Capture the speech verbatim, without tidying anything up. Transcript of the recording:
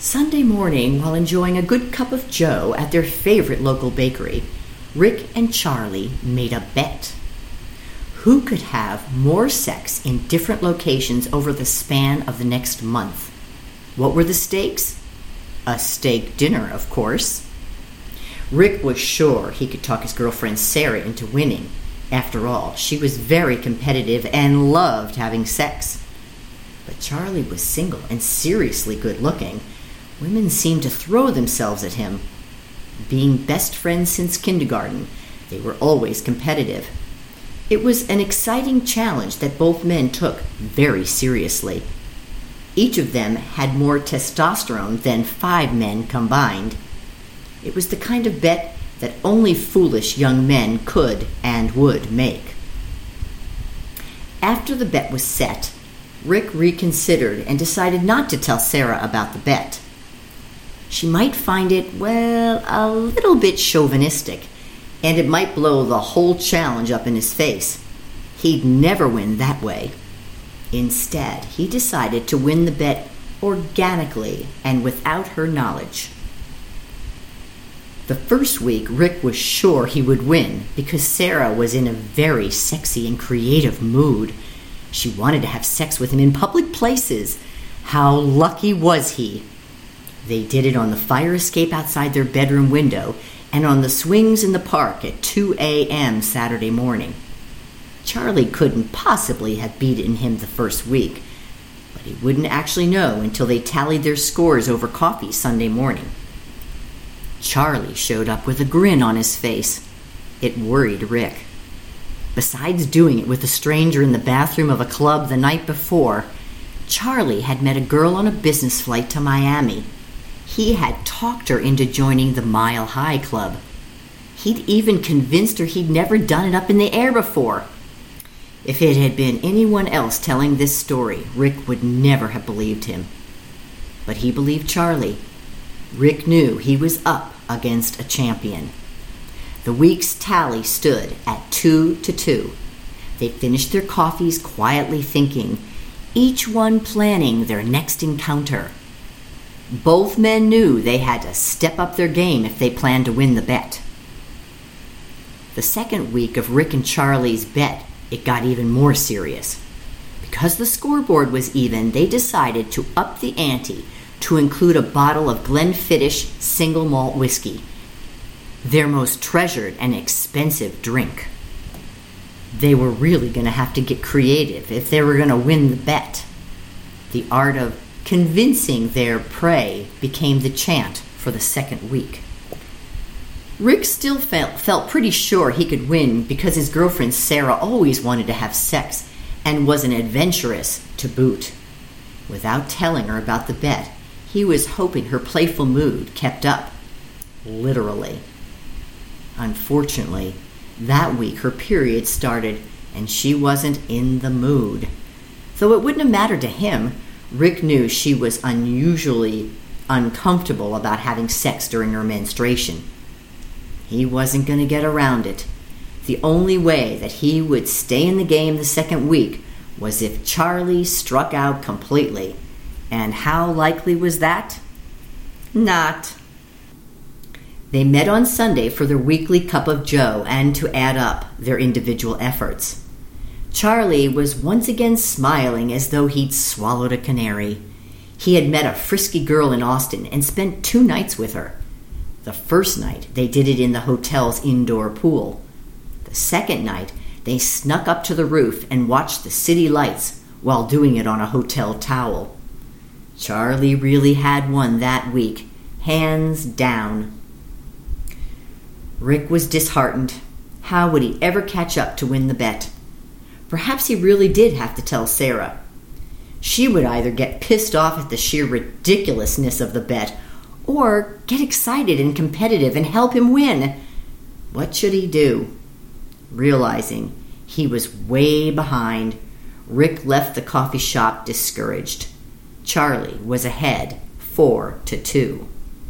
Sunday morning, while enjoying a good cup of joe at their favorite local bakery, Rick and Charlie made a bet. Who could have more sex in different locations over the span of the next month? What were the stakes? A steak dinner, of course. Rick was sure he could talk his girlfriend Sarah into winning. After all, she was very competitive and loved having sex. But Charlie was single and seriously good-looking. Women seemed to throw themselves at him. Being best friends since kindergarten, they were always competitive. It was an exciting challenge that both men took very seriously. Each of them had more testosterone than five men combined. It was the kind of bet that only foolish young men could and would make. After the bet was set, Rick reconsidered and decided not to tell Sarah about the bet. She might find it, well, a little bit chauvinistic, and it might blow the whole challenge up in his face. He'd never win that way. Instead, he decided to win the bet organically and without her knowledge. The first week, Rick was sure he would win because Sarah was in a very sexy and creative mood. She wanted to have sex with him in public places. How lucky was he? They did it on the fire escape outside their bedroom window and on the swings in the park at two a.m. Saturday morning. Charlie couldn't possibly have beaten him the first week, but he wouldn't actually know until they tallied their scores over coffee Sunday morning. Charlie showed up with a grin on his face. It worried Rick. Besides doing it with a stranger in the bathroom of a club the night before, Charlie had met a girl on a business flight to Miami. He had talked her into joining the Mile High Club. He'd even convinced her he'd never done it up in the air before. If it had been anyone else telling this story, Rick would never have believed him. But he believed Charlie. Rick knew he was up against a champion. The week's tally stood at two to two. They finished their coffees quietly thinking, each one planning their next encounter. Both men knew they had to step up their game if they planned to win the bet. The second week of Rick and Charlie's bet, it got even more serious. Because the scoreboard was even, they decided to up the ante to include a bottle of Glenfiddich single malt whiskey, their most treasured and expensive drink. They were really going to have to get creative if they were going to win the bet. The art of convincing their prey became the chant for the second week. Rick still felt, felt pretty sure he could win because his girlfriend Sarah always wanted to have sex and was an adventuress to boot. Without telling her about the bet, he was hoping her playful mood kept up. Literally. Unfortunately, that week her period started and she wasn't in the mood. Though it wouldn't have mattered to him, Rick knew she was unusually uncomfortable about having sex during her menstruation. He wasn't going to get around it. The only way that he would stay in the game the second week was if Charlie struck out completely. And how likely was that? Not. They met on Sunday for their weekly cup of joe and to add up their individual efforts. Charlie was once again smiling as though he'd swallowed a canary. He had met a frisky girl in Austin and spent two nights with her. The first night, they did it in the hotel's indoor pool. The second night, they snuck up to the roof and watched the city lights while doing it on a hotel towel. Charlie really had won that week, hands down. Rick was disheartened. How would he ever catch up to win the bet? Perhaps he really did have to tell Sarah. She would either get pissed off at the sheer ridiculousness of the bet or get excited and competitive and help him win. What should he do? Realizing he was way behind, Rick left the coffee shop discouraged. Charlie was ahead four to two.